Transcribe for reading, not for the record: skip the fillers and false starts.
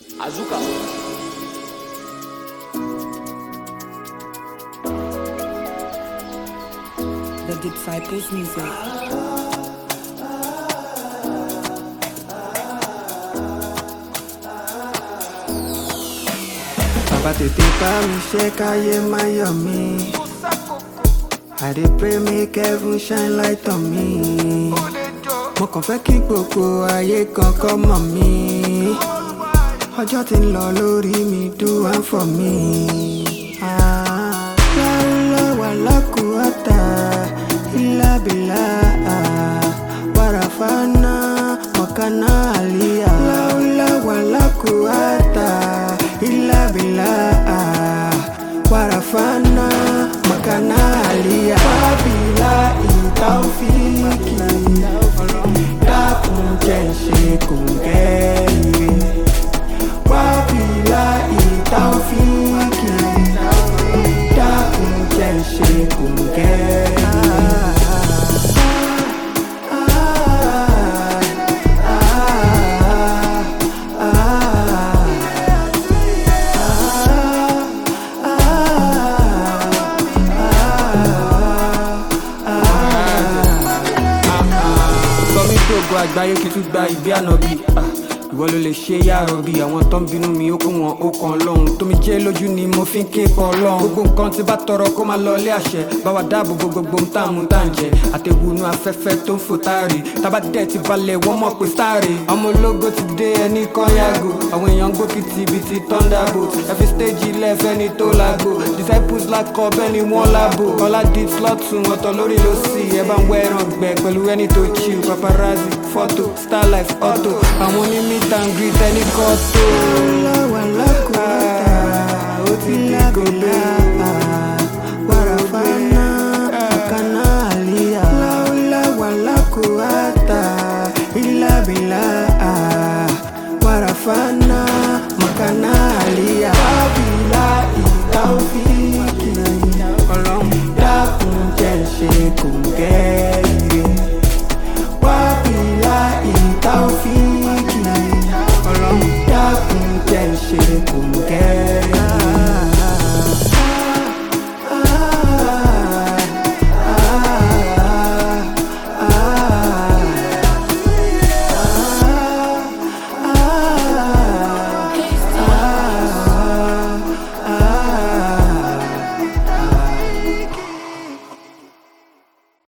Azuka. The Disciples Music. Baba tètè bá mi ṣe káyé má yọ̀ mí. I dey pray make heaven shine light on me. Mo kàn fẹ́ kí gbogbo ayé kankan mọ̀ mí. Ọjọ́ ti ń lọ lórí mi, do one for me. Láúlá wàlá kúwátà ìllá billah. Wàràfánà mọ̀kánà àlíyà. Láúlá wàlá kúwátà ìllá billah. Wàràfánà mọ̀kánà àlíyà. Wábìlá ìtàwfíìkì. Dákun jẹ́ n ṣe kòńgẹ́ ire. Wábìlá ìtàwfíìkì. Dákun jẹ́ n ṣe kòńgẹ́ ire. Gbogbo àgbáyé kí tún gba ìgbé ànábì. Ìwọ ló lè ṣe yàrá bí àwọn tó ń bínú mi ó kún wọn ó kan Ọlọ́run. Tómi jẹ́ lójú ni mo fi ń ké pọ̀ Ọlọ́run. Gbogbo nǹkan tí bá tọrọ kó máa lọ ilé àṣẹ. Báwa dáàbò bo gbogbo ń tà mú tà ń jẹ. Àtẹ̀wùnú afẹ́fẹ́ tó ń fò táàrí. Tábà dẹ̀ ti balẹ̀ wọ́n mọ̀ pé sáàrè. Ọmọ ológo ti dé ẹni kan yàgò. Àwọn èèyàn gbókìtì ibi ti thunderbolt. Ẹ̀fí stage ilẹ̀ fẹ́ni tó lágbo. Disciples lákọ̀ bẹ́ẹ̀ ni wọ́n lábo. Ọlá di slọ́tún ọ̀tọ̀ lórí ló sì. Ẹ bá ń wẹ́ ẹran gbẹ pẹ̀lú ẹni tó chill. Paparazzi, photo, star life, auto. Àwọn ní meet and greet ẹni kọ́ tó. Láwàlá kúwátà ó ti di gòlè. Wàràfánà mọ̀kánà àlíyà. Láúlá wàlá kúwátà ìllá billah. Wàràfánà mọ̀kánà àlíyà. Wábìlá